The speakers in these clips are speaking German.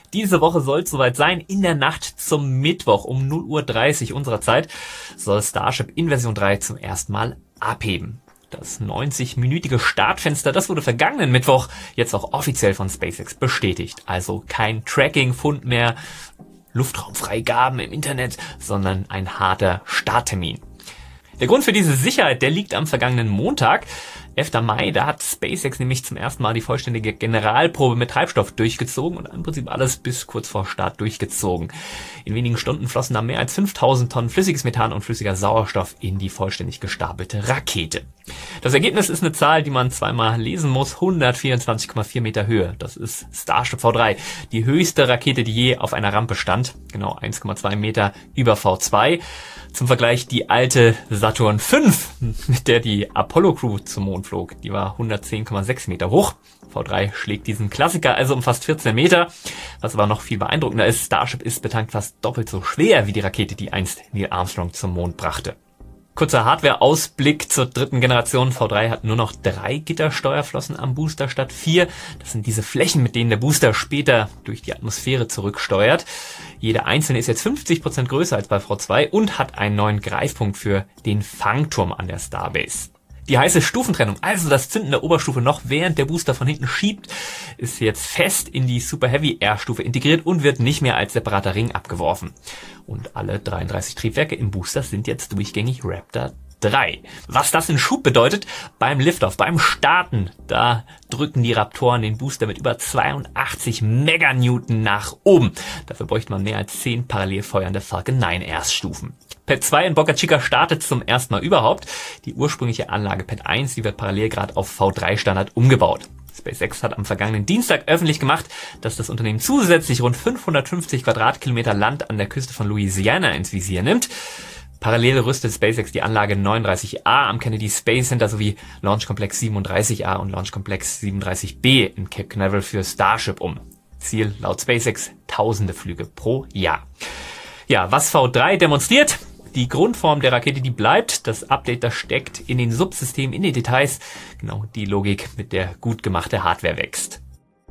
Diese Woche soll es soweit sein. In der Nacht zum Mittwoch um 0:30 Uhr unserer Zeit soll Starship in Version 3 zum ersten Mal abheben. Das 90-minütige Startfenster, das wurde vergangenen Mittwoch jetzt auch offiziell von SpaceX bestätigt. Also kein Tracking-Fund mehr, Luftraumfreigaben im Internet, sondern ein harter Starttermin. Der Grund für diese Sicherheit, der liegt am vergangenen Montag, 11. Mai, da hat SpaceX nämlich zum ersten Mal die vollständige Generalprobe mit Treibstoff durchgezogen und im Prinzip alles bis kurz vor Start durchgezogen. In wenigen Stunden flossen da mehr als 5000 Tonnen flüssiges Methan und flüssiger Sauerstoff in die vollständig gestapelte Rakete. Das Ergebnis ist eine Zahl, die man zweimal lesen muss, 124,4 Meter Höhe. Das ist Starship V3, die höchste Rakete, die je auf einer Rampe stand, genau 1,2 Meter über V2. Zum Vergleich die alte Saturn V, mit der die Apollo-Crew zum Mond flog. Die war 110,6 Meter hoch. V3 schlägt diesen Klassiker also um fast 14 Meter. Was aber noch viel beeindruckender ist, Starship ist betankt fast doppelt so schwer wie die Rakete, die einst Neil Armstrong zum Mond brachte. Kurzer Hardware-Ausblick zur dritten Generation. V3 hat nur noch 3 Gittersteuerflossen am Booster statt 4. Das sind diese Flächen, mit denen der Booster später durch die Atmosphäre zurücksteuert. Jede einzelne ist jetzt 50% größer als bei V2 und hat einen neuen Greifpunkt für den Fangturm an der Starbase. Die heiße Stufentrennung, also das Zünden der Oberstufe noch während der Booster von hinten schiebt, ist jetzt fest in die Super Heavy Air Stufe integriert und wird nicht mehr als separater Ring abgeworfen. Und alle 33 Triebwerke im Booster sind jetzt durchgängig Raptor 3. Was das in Schub bedeutet, beim Liftoff, beim Starten, da drücken die Raptoren den Booster mit über 82 Meganewton nach oben. Dafür bräuchte man mehr als 10 parallel feuernde Falcon 9 Erststufen. Pad 2 in Boca Chica startet zum ersten Mal überhaupt. Die ursprüngliche Anlage Pad 1, die wird parallel gerade auf V3 Standard umgebaut. SpaceX hat am vergangenen Dienstag öffentlich gemacht, dass das Unternehmen zusätzlich rund 550 Quadratkilometer Land an der Küste von Louisiana ins Visier nimmt. Parallel rüstet SpaceX die Anlage 39A am Kennedy Space Center sowie Launch Complex 37A und Launch Complex 37B in Cape Canaveral für Starship um. Ziel laut SpaceX tausende Flüge pro Jahr. Ja, was V3 demonstriert? Die Grundform der Rakete, die bleibt. Das Update, das steckt in den Subsystemen, in den Details. Genau die Logik, mit der gut gemachte Hardware wächst.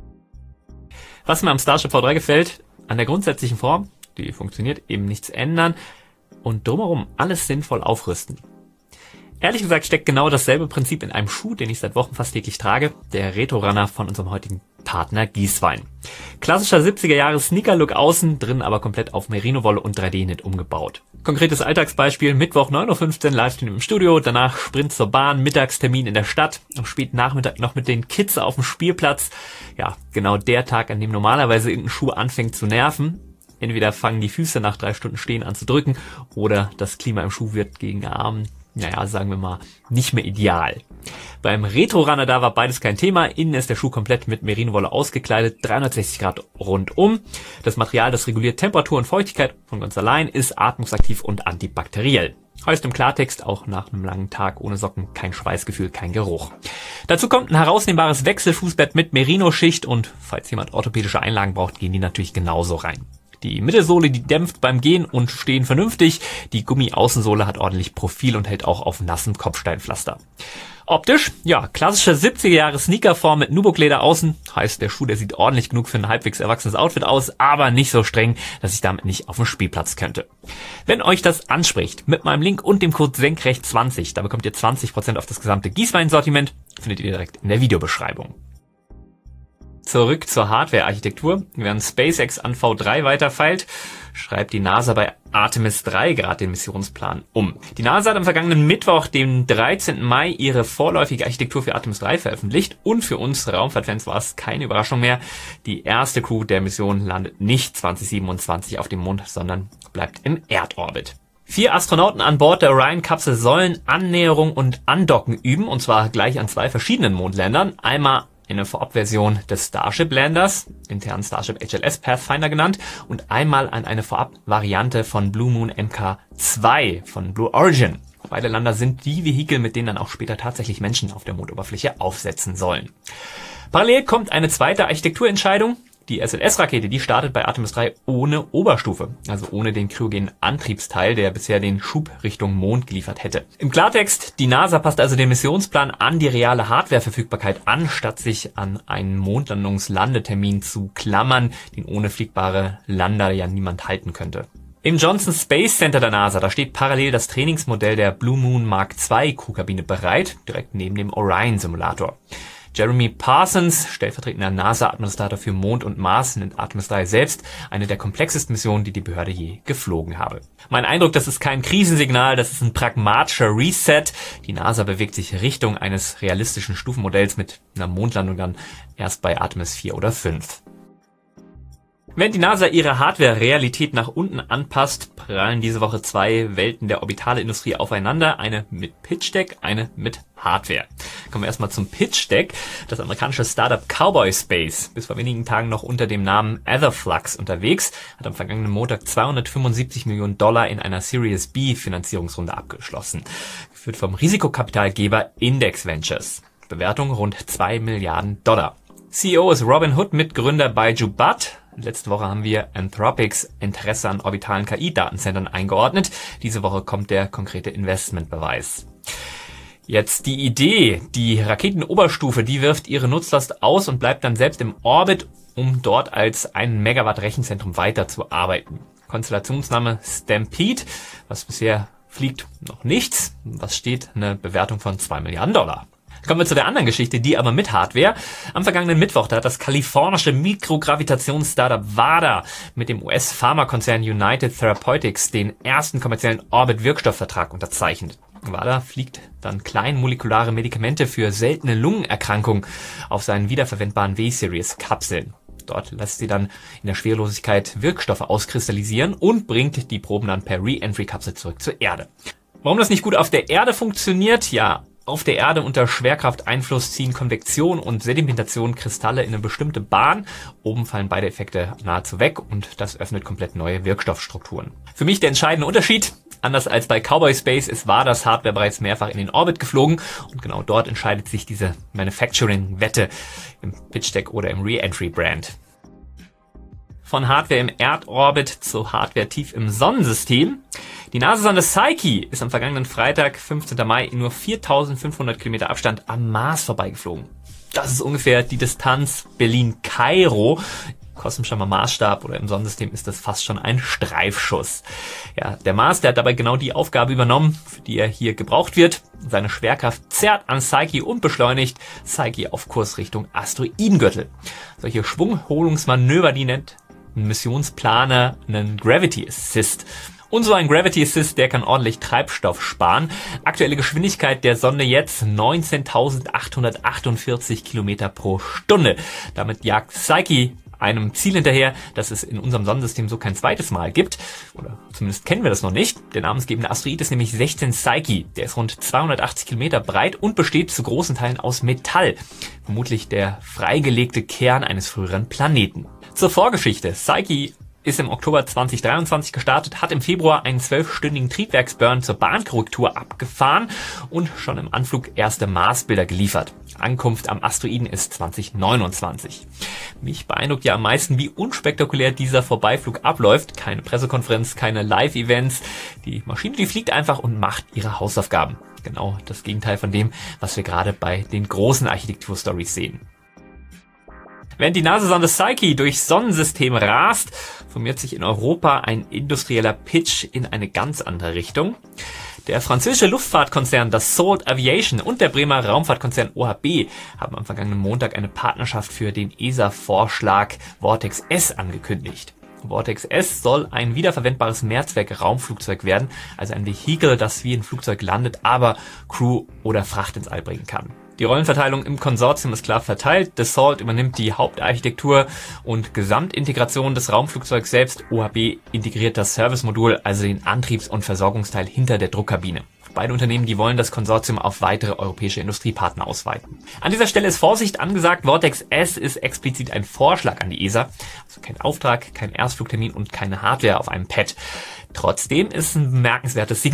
Was mir am Starship V3 gefällt, an der grundsätzlichen Form, die funktioniert, eben nichts ändern und drumherum alles sinnvoll aufrüsten. Ehrlich gesagt steckt genau dasselbe Prinzip in einem Schuh, den ich seit Wochen fast täglich trage, der Retro-Runner von unserem heutigen Partner Gieswein. Klassischer 70er-Jahre-Sneaker-Look außen, drin aber komplett auf Merino-Wolle und 3D-Knit umgebaut. Konkretes Alltagsbeispiel, Mittwoch 9:15 Uhr, Livestream im Studio, danach Sprint zur Bahn, Mittagstermin in der Stadt, am späten Nachmittag noch mit den Kids auf dem Spielplatz. Ja, genau der Tag, an dem normalerweise irgendein Schuh anfängt zu nerven. Entweder fangen die Füße nach 3 Stunden Stehen an zu drücken oder das Klima im Schuh wird gegen Abend, sagen wir mal, nicht mehr ideal. Beim Retro-Runner, da war beides kein Thema. Innen ist der Schuh komplett mit Merino-Wolle ausgekleidet, 360 Grad rundum. Das Material, das reguliert Temperatur und Feuchtigkeit von ganz allein, ist atmungsaktiv und antibakteriell. Heißt im Klartext, auch nach einem langen Tag ohne Socken kein Schweißgefühl, kein Geruch. Dazu kommt ein herausnehmbares Wechselfußbett mit Merino-Schicht und falls jemand orthopädische Einlagen braucht, gehen die natürlich genauso rein. Die Mittelsohle, die dämpft beim Gehen und Stehen vernünftig. Die Gummi-Außensohle hat ordentlich Profil und hält auch auf nassem Kopfsteinpflaster. Optisch, klassische 70er-Jahre-Sneakerform mit Nubuck-Leder außen. Heißt, der Schuh, der sieht ordentlich genug für ein halbwegs erwachsenes Outfit aus, aber nicht so streng, dass ich damit nicht auf den Spielplatz könnte. Wenn euch das anspricht, mit meinem Link und dem Code Senkrecht20, da bekommt ihr 20% auf das gesamte Gieswein-Sortiment, findet ihr direkt in der Videobeschreibung. Zurück zur Hardware-Architektur. Während SpaceX an V3 weiterfeilt, schreibt die NASA bei Artemis 3 gerade den Missionsplan um. Die NASA hat am vergangenen Mittwoch, dem 13. Mai, ihre vorläufige Architektur für Artemis 3 veröffentlicht und für uns Raumfahrtfans war es keine Überraschung mehr. Die erste Crew der Mission landet nicht 2027 auf dem Mond, sondern bleibt im Erdorbit. 4 Astronauten an Bord der Orion-Kapsel sollen Annäherung und Andocken üben, und zwar gleich an 2 verschiedenen Mondländern. Einmal eine Vorabversion des Starship-Landers, intern Starship HLS Pathfinder genannt, und einmal an eine Vorabvariante von Blue Moon Mk2 von Blue Origin. Beide Lander sind die Vehikel, mit denen dann auch später tatsächlich Menschen auf der Mondoberfläche aufsetzen sollen. Parallel kommt eine zweite Architekturentscheidung. Die SLS-Rakete, die startet bei Artemis 3 ohne Oberstufe, also ohne den kryogenen Antriebsteil, der bisher den Schub Richtung Mond geliefert hätte. Im Klartext, die NASA passt also den Missionsplan an die reale Hardwareverfügbarkeit an, statt sich an einen Mondlandungslandetermin zu klammern, den ohne fliegbare Lander ja niemand halten könnte. Im Johnson Space Center der NASA, da steht parallel das Trainingsmodell der Blue Moon Mark II Crewkabine bereit, direkt neben dem Orion-Simulator. Jeremy Parsons, stellvertretender NASA-Administrator für Mond und Mars, nennt Artemis 3 selbst eine der komplexesten Missionen, die die Behörde je geflogen habe. Mein Eindruck, das ist kein Krisensignal, das ist ein pragmatischer Reset. Die NASA bewegt sich Richtung eines realistischen Stufenmodells mit einer Mondlandung dann erst bei Artemis 4 oder 5. Während die NASA ihre Hardware-Realität nach unten anpasst, prallen diese Woche zwei Welten der Orbitalindustrie aufeinander. Eine mit Pitch Deck, eine mit Hardware. Kommen wir erstmal zum Pitch Deck. Das amerikanische Startup Cowboy Space, bis vor wenigen Tagen noch unter dem Namen Etherflux unterwegs, hat am vergangenen Montag $275 Millionen in einer Series B Finanzierungsrunde abgeschlossen. Geführt vom Risikokapitalgeber Index Ventures. Bewertung rund $2 Milliarden. CEO ist Robin Hood, Mitgründer bei Jubat. Letzte Woche haben wir Anthropics Interesse an orbitalen KI-Datenzentren eingeordnet. Diese Woche kommt der konkrete Investmentbeweis. Jetzt die Idee, die Raketenoberstufe, die wirft ihre Nutzlast aus und bleibt dann selbst im Orbit, um dort als 1 Megawatt Rechenzentrum weiterzuarbeiten. Konstellationsname Stampede, was bisher fliegt, noch nichts. Was steht? Eine Bewertung von $2 Milliarden. Kommen wir zu der anderen Geschichte, die aber mit Hardware. Am vergangenen Mittwoch, da hat das kalifornische Mikrogravitations-Startup WADA mit dem US-Pharmakonzern United Therapeutics den ersten kommerziellen Orbit-Wirkstoffvertrag unterzeichnet. WADA fliegt dann kleinmolekulare Medikamente für seltene Lungenerkrankungen auf seinen wiederverwendbaren W-Series-Kapseln. Dort lässt sie dann in der Schwerelosigkeit Wirkstoffe auskristallisieren und bringt die Proben dann per Re-Entry-Kapsel zurück zur Erde. Warum das nicht gut auf der Erde funktioniert? Ja, auf der Erde unter Schwerkrafteinfluss ziehen Konvektion und Sedimentation Kristalle in eine bestimmte Bahn. Oben fallen beide Effekte nahezu weg und das öffnet komplett neue Wirkstoffstrukturen. Für mich der entscheidende Unterschied: Anders als bei Cowboy Space ist WADA's Hardware bereits mehrfach in den Orbit geflogen und genau dort entscheidet sich diese Manufacturing-Wette im Pitch Deck oder im Re-Entry-Brand. Von Hardware im Erdorbit zu Hardware tief im Sonnensystem. Die NASA-Sonde Psyche ist am vergangenen Freitag, 15. Mai, in nur 4.500 Kilometer Abstand am Mars vorbeigeflogen. Das ist ungefähr die Distanz Berlin-Kairo. Kosmischer Maßstab oder im Sonnensystem ist das fast schon ein Streifschuss. Ja, der Mars, der hat dabei genau die Aufgabe übernommen, für die er hier gebraucht wird. Seine Schwerkraft zerrt an Psyche und beschleunigt Psyche auf Kurs Richtung Asteroidengürtel. Solche Schwungholungsmanöver, die nennt ein Missionsplaner einen Gravity Assist. Und so ein Gravity Assist, der kann ordentlich Treibstoff sparen. Aktuelle Geschwindigkeit der Sonde jetzt 19.848 Kilometer pro Stunde. Damit jagt Psyche einem Ziel hinterher, das es in unserem Sonnensystem so kein zweites Mal gibt. Oder zumindest kennen wir das noch nicht. Der namensgebende Asteroid ist nämlich 16 Psyche. Der ist rund 280 Kilometer breit und besteht zu großen Teilen aus Metall. Vermutlich der freigelegte Kern eines früheren Planeten. Zur Vorgeschichte. Psyche ist im Oktober 2023 gestartet, hat im Februar einen 12-stündigen Triebwerksburn zur Bahnkorrektur abgefahren und schon im Anflug erste Marsbilder geliefert. Ankunft am Asteroiden ist 2029. Mich beeindruckt ja am meisten, wie unspektakulär dieser Vorbeiflug abläuft. Keine Pressekonferenz, keine Live-Events. Die Maschine, die fliegt einfach und macht ihre Hausaufgaben. Genau das Gegenteil von dem, was wir gerade bei den großen Architekturstories sehen. Während die NASA-Sonde Psyche durchs Sonnensystem rast, formiert sich in Europa ein industrieller Pitch in eine ganz andere Richtung. Der französische Luftfahrtkonzern Dassault Aviation und der Bremer Raumfahrtkonzern OHB haben am vergangenen Montag eine Partnerschaft für den ESA-Vorschlag Vortex S angekündigt. Vortex S soll ein wiederverwendbares Mehrzweck-Raumflugzeug werden, also ein Vehikel, das wie ein Flugzeug landet, aber Crew oder Fracht ins All bringen kann. Die Rollenverteilung im Konsortium ist klar verteilt. Dassault übernimmt die Hauptarchitektur und Gesamtintegration des Raumflugzeugs selbst. OHB integriert das Servicemodul, also den Antriebs- und Versorgungsteil hinter der Druckkabine. Beide Unternehmen, die wollen das Konsortium auf weitere europäische Industriepartner ausweiten. An dieser Stelle ist Vorsicht angesagt. Vortex S ist explizit ein Vorschlag an die ESA. Also kein Auftrag, kein Erstflugtermin und keine Hardware auf einem Pad. Trotzdem ist es ein bemerkenswertes Signal.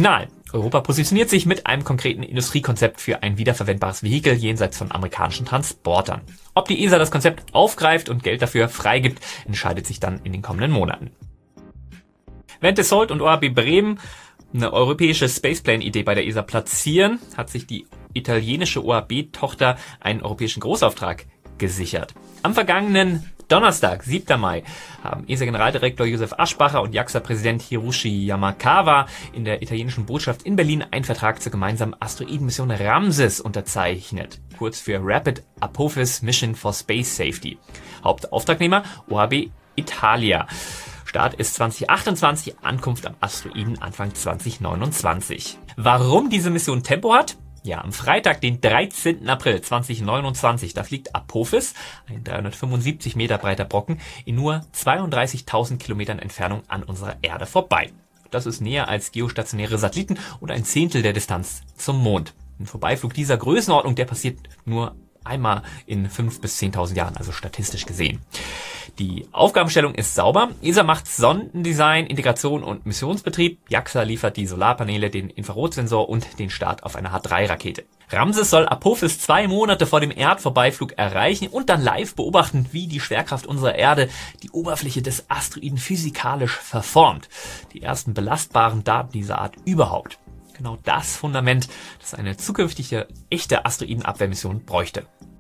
Europa positioniert sich mit einem konkreten Industriekonzept für ein wiederverwendbares Vehikel jenseits von amerikanischen Transportern. Ob die ESA das Konzept aufgreift und Geld dafür freigibt, entscheidet sich dann in den kommenden Monaten. Während Dassault und OHB Bremen eine europäische Spaceplane-Idee bei der ESA platzieren, hat sich die italienische OHB-Tochter einen europäischen Großauftrag gesichert. Am vergangenen Donnerstag, 7. Mai, haben ESA-Generaldirektor Josef Aschbacher und JAXA-Präsident Hiroshi Yamakawa in der italienischen Botschaft in Berlin einen Vertrag zur gemeinsamen Asteroidenmission Ramses unterzeichnet, kurz für Rapid Apophis Mission for Space Safety. Hauptauftragnehmer OHB Italia. Start ist 2028, Ankunft am Asteroiden Anfang 2029. Warum diese Mission Tempo hat? Ja, am Freitag, den 13. April 2029, da fliegt Apophis, ein 375 Meter breiter Brocken, in nur 32.000 Kilometern Entfernung an unserer Erde vorbei. Das ist näher als geostationäre Satelliten und ein Zehntel der Distanz zum Mond. Ein Vorbeiflug dieser Größenordnung, der passiert nur einmal in 5.000 bis 10.000 Jahren, also statistisch gesehen. Die Aufgabenstellung ist sauber. ESA macht Sondendesign, Integration und Missionsbetrieb. JAXA liefert die Solarpaneele, den Infrarotsensor und den Start auf einer H3-Rakete. Ramses soll Apophis 2 Monate vor dem Erdvorbeiflug erreichen und dann live beobachten, wie die Schwerkraft unserer Erde die Oberfläche des Asteroiden physikalisch verformt. Die ersten belastbaren Daten dieser Art überhaupt. Genau das Fundament, das eine zukünftige echte Asteroidenabwehrmission bräuchte.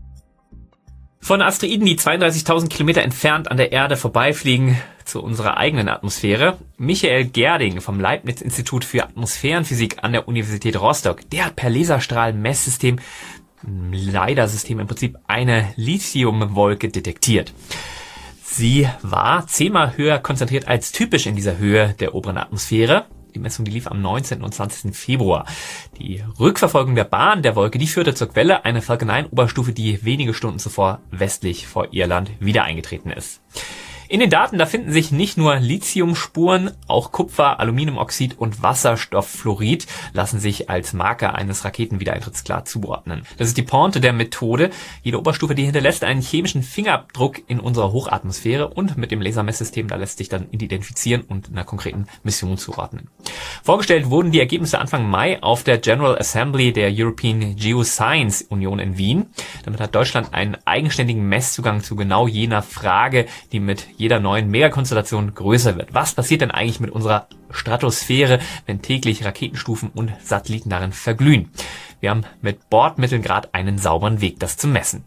Von Asteroiden, die 32.000 Kilometer entfernt an der Erde vorbeifliegen, zu unserer eigenen Atmosphäre. Michael Gerding vom Leibniz-Institut für Atmosphärenphysik an der Universität Rostock, der hat per Laserstrahl-Messsystem, LiDAR-System im Prinzip, eine Lithiumwolke detektiert. Sie war 10-mal höher konzentriert als typisch in dieser Höhe der oberen Atmosphäre. Die Messung, die lief am 19. und 20. Februar. Die Rückverfolgung der Bahn der Wolke, die führte zur Quelle, eine Falcon 9 Oberstufe, die wenige Stunden zuvor westlich vor Irland wieder eingetreten ist. In den Daten, da finden sich nicht nur Lithiumspuren, auch Kupfer, Aluminiumoxid und Wasserstofffluorid lassen sich als Marker eines Raketenwiedereintritts klar zuordnen. Das ist die Pointe der Methode. Jede Oberstufe, die hinterlässt einen chemischen Fingerabdruck in unserer Hochatmosphäre und mit dem Lasermesssystem, da lässt sich dann identifizieren und einer konkreten Mission zuordnen. Vorgestellt wurden die Ergebnisse Anfang Mai auf der General Assembly der European Geoscience Union in Wien. Damit hat Deutschland einen eigenständigen Messzugang zu genau jener Frage, die mit jeder neuen Megakonstellation größer wird. Was passiert denn eigentlich mit unserer Stratosphäre, wenn täglich Raketenstufen und Satelliten darin verglühen? Wir haben mit Bordmitteln gerade einen sauberen Weg, das zu messen.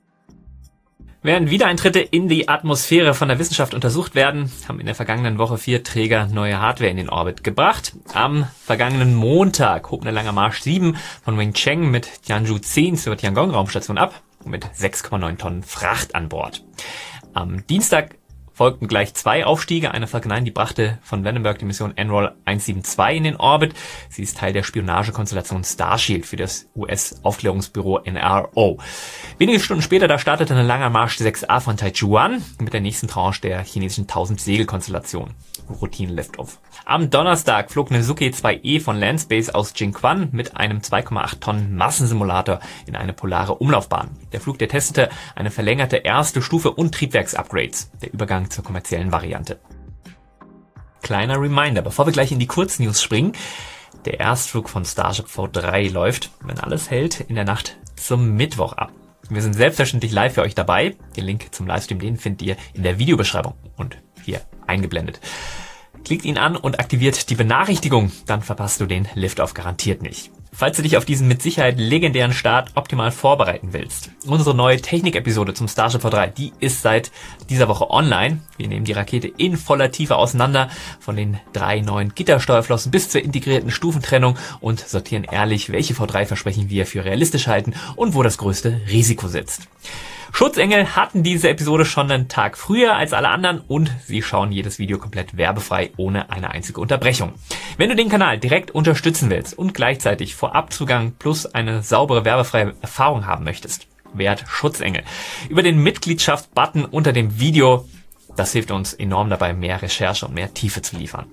Während Wiedereintritte in die Atmosphäre von der Wissenschaft untersucht werden, haben in der vergangenen Woche 4 Träger neue Hardware in den Orbit gebracht. Am vergangenen Montag hob eine Lange Marsch 7 von Wencheng mit Tianzhou 10 zur Tiangong-Raumstation ab, mit 6,9 Tonnen Fracht an Bord. Am Dienstag folgten gleich 2 Aufstiege. Eine Falcon 9, die brachte von Vandenberg die Mission NROL 172 in den Orbit. Sie ist Teil der Spionagekonstellation Starshield für das US-Aufklärungsbüro NRO. Wenige Stunden später, da startete eine Lange Marsch 6A von Taichuan mit der nächsten Tranche der chinesischen 1000-Segel-Konstellation. Routine-Liftoff. Am Donnerstag flog eine Suke 2E von Landspace aus Jiuquan mit einem 2,8 Tonnen Massensimulator in eine polare Umlaufbahn. Der Flug, der testete eine verlängerte erste Stufe und Triebwerksupgrades. Der Übergang zur kommerziellen Variante. Kleiner Reminder, bevor wir gleich in die Kurznews springen. Der Erstflug von Starship V3 läuft, wenn alles hält, in der Nacht zum Mittwoch ab. Wir sind selbstverständlich live für euch dabei. Den Link zum Livestream, den findet ihr in der Videobeschreibung und hier eingeblendet. Klickt ihn an und aktiviert die Benachrichtigung, dann verpasst du den Liftoff garantiert nicht. Falls du dich auf diesen mit Sicherheit legendären Start optimal vorbereiten willst. Unsere neue Technik-Episode zum Starship V3, die ist seit dieser Woche online. Wir nehmen die Rakete in voller Tiefe auseinander, von den 3 neuen Gittersteuerflossen bis zur integrierten Stufentrennung und sortieren ehrlich, welche V3-Versprechen wir für realistisch halten und wo das größte Risiko sitzt. Schutzengel hatten diese Episode schon einen Tag früher als alle anderen und sie schauen jedes Video komplett werbefrei, ohne eine einzige Unterbrechung. Wenn du den Kanal direkt unterstützen willst und gleichzeitig Vorabzugang plus eine saubere werbefreie Erfahrung haben möchtest, werd Schutzengel. Über den Mitgliedschaftsbutton unter dem Video, das hilft uns enorm dabei, mehr Recherche und mehr Tiefe zu liefern.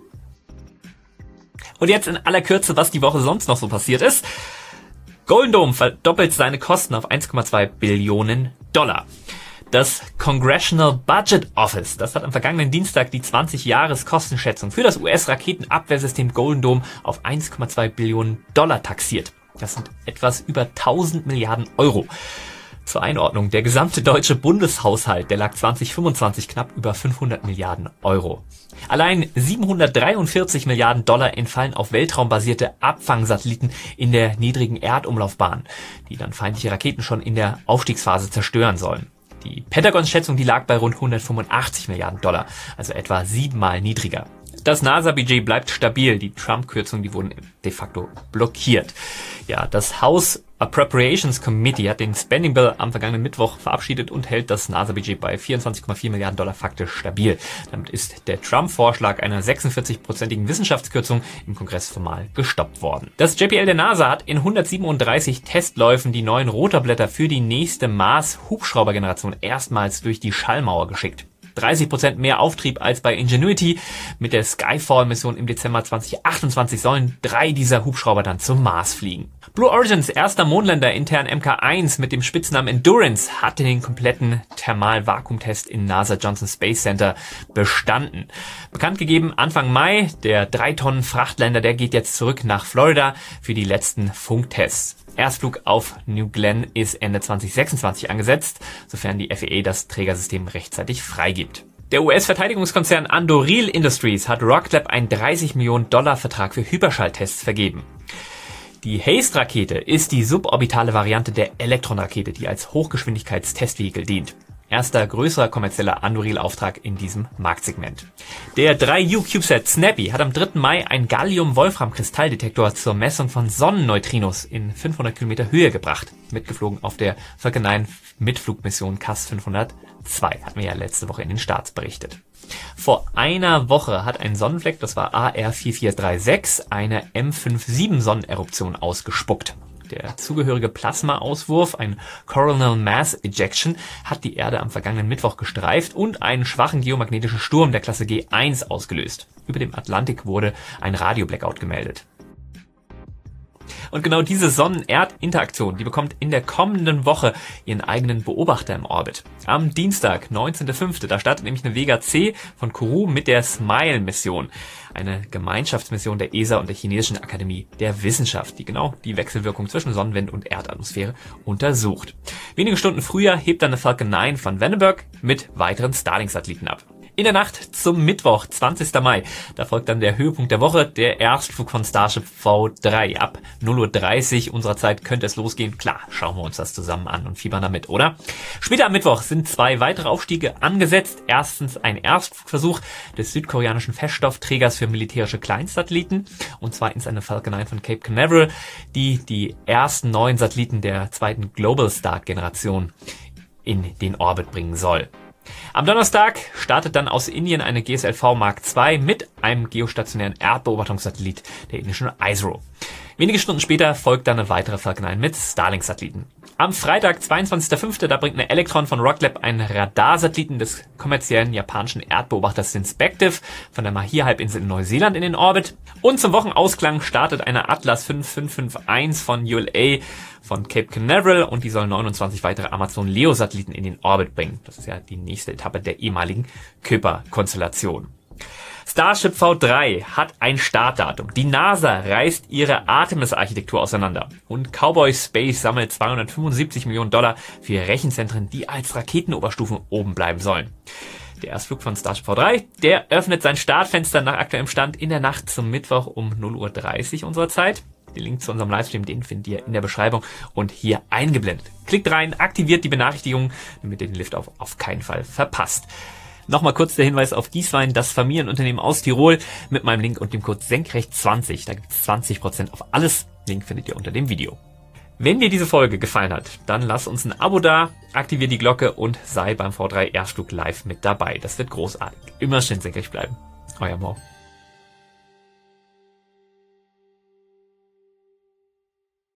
Und jetzt in aller Kürze, was die Woche sonst noch so passiert ist. Golden Dome verdoppelt seine Kosten auf 1,2 Billionen $. Das Congressional Budget Office, das hat am vergangenen Dienstag die 20-Jahres-Kostenschätzung für das US-Raketenabwehrsystem Golden Dome auf 1,2 Billionen Dollar taxiert. Das sind etwas über 1000 Milliarden Euro. Zur Einordnung, der gesamte deutsche Bundeshaushalt, der lag 2025 knapp über 500 Milliarden Euro. Allein 743 Milliarden Dollar entfallen auf weltraumbasierte Abfangsatelliten in der niedrigen Erdumlaufbahn, die dann feindliche Raketen schon in der Aufstiegsphase zerstören sollen. Die Pentagons-Schätzung, die lag bei rund 185 Milliarden Dollar, also etwa 7-mal niedriger. Das NASA-Budget bleibt stabil, die Trump-Kürzungen, die wurden de facto blockiert. Ja, das House Appropriations Committee hat den Spending Bill am vergangenen Mittwoch verabschiedet und hält das NASA-Budget bei 24,4 Milliarden Dollar faktisch stabil. Damit ist der Trump-Vorschlag einer 46-prozentigen Wissenschaftskürzung im Kongress formal gestoppt worden. Das JPL der NASA hat in 137 Testläufen die neuen Rotorblätter für die nächste Mars-Hubschrauber-Generation erstmals durch die Schallmauer geschickt. 30% mehr Auftrieb als bei Ingenuity. Mit der Skyfall-Mission im Dezember 2028 sollen 3 dieser Hubschrauber dann zum Mars fliegen. Blue Origins erster Mondländer intern MK1 mit dem Spitznamen Endurance hat den kompletten Thermal-Vakuumtest in NASA Johnson Space Center bestanden. Bekannt gegeben Anfang Mai, der 3-Tonnen-Frachtländer, der geht jetzt zurück nach Florida für die letzten Funktests. Erstflug auf New Glenn ist Ende 2026 angesetzt, sofern die FAA das Trägersystem rechtzeitig freigibt. Der US-Verteidigungskonzern Anduril Industries hat Rocket einen 30 Millionen Dollar Vertrag für Hyperschalltests vergeben. Die HASTE-Rakete ist die suborbitale Variante der Elektron-Rakete, die als Hochgeschwindigkeitstestvehikel dient. Erster größerer kommerzieller Anduril-Auftrag in diesem Marktsegment. Der 3U CubeSat Snappy hat am 3. Mai einen Gallium-Wolfram-Kristallddetektor zur Messung von Sonnenneutrinos in 500 Kilometer Höhe gebracht. Mitgeflogen auf der Falcon 9 Mitflugmission CAS 502, hatten wir ja letzte Woche in den Starts berichtet. Vor einer Woche hat ein Sonnenfleck, das war AR4436, eine M57-Sonneneruption ausgespuckt. Der zugehörige Plasma-Auswurf, ein Coronal Mass Ejection, hat die Erde am vergangenen Mittwoch gestreift und einen schwachen geomagnetischen Sturm der Klasse G1 ausgelöst. Über dem Atlantik wurde ein Radio-Blackout gemeldet. Und genau diese Sonnen-Erd-Interaktion, die bekommt in der kommenden Woche ihren eigenen Beobachter im Orbit. Am Dienstag, 19.05., da startet nämlich eine Vega C von Kourou mit der SMILE-Mission. Eine Gemeinschaftsmission der ESA und der Chinesischen Akademie der Wissenschaft, die genau die Wechselwirkung zwischen Sonnenwind und Erdatmosphäre untersucht. Wenige Stunden früher hebt dann eine Falcon 9 von Vandenberg mit weiteren Starlink-Satelliten ab. In der Nacht zum Mittwoch, 20. Mai, da folgt dann der Höhepunkt der Woche, der Erstflug von Starship V3. Ab 0:30 Uhr unserer Zeit könnte es losgehen. Klar, schauen wir uns das zusammen an und fiebern damit, oder? Später am Mittwoch sind 2 weitere Aufstiege angesetzt. Erstens ein Erstflugversuch des südkoreanischen Feststoffträgers für militärische Kleinstsatelliten und zweitens eine Falcon 9 von Cape Canaveral, die die ersten 9 Satelliten der zweiten Global Star-Generation in den Orbit bringen soll. Am Donnerstag startet dann aus Indien eine GSLV Mark II mit einem geostationären Erdbeobachtungssatellit der indischen ISRO. Wenige Stunden später folgt dann eine weitere Falcon 9 mit Starlink-Satelliten. Am Freitag, 22.05., da bringt eine Electron von Rocket einen Radarsatelliten des kommerziellen japanischen Erdbeobachters Synspective von der Mahia-Halbinsel in Neuseeland in den Orbit. Und zum Wochenausklang startet eine Atlas 5551 von ULA von Cape Canaveral und die soll 29 weitere Amazon Leo-Satelliten in den Orbit bringen. Das ist ja die nächste Etappe der ehemaligen Kuiper-Konstellation. Starship V3 hat ein Startdatum. Die NASA reißt ihre Artemis-Architektur auseinander. Und Cowboy Space sammelt 275 Millionen Dollar für Rechenzentren, die als Raketenoberstufen oben bleiben sollen. Der Erstflug von Starship V3, der öffnet sein Startfenster nach aktuellem Stand in der Nacht zum Mittwoch um 0:30 Uhr unserer Zeit. Den Link zu unserem Livestream, den findet ihr in der Beschreibung und hier eingeblendet. Klickt rein, aktiviert die Benachrichtigungen, damit ihr den Lift auf keinen Fall verpasst. Nochmal kurz der Hinweis auf Gieswein, das Familienunternehmen aus Tirol, mit meinem Link und dem Code Senkrecht20. Da gibt es 20% auf alles. Link findet ihr unter dem Video. Wenn dir diese Folge gefallen hat, dann lass uns ein Abo da, aktivier die Glocke und sei beim V3 Erstflug live mit dabei. Das wird großartig. Immer schön senkrecht bleiben. Euer Mo.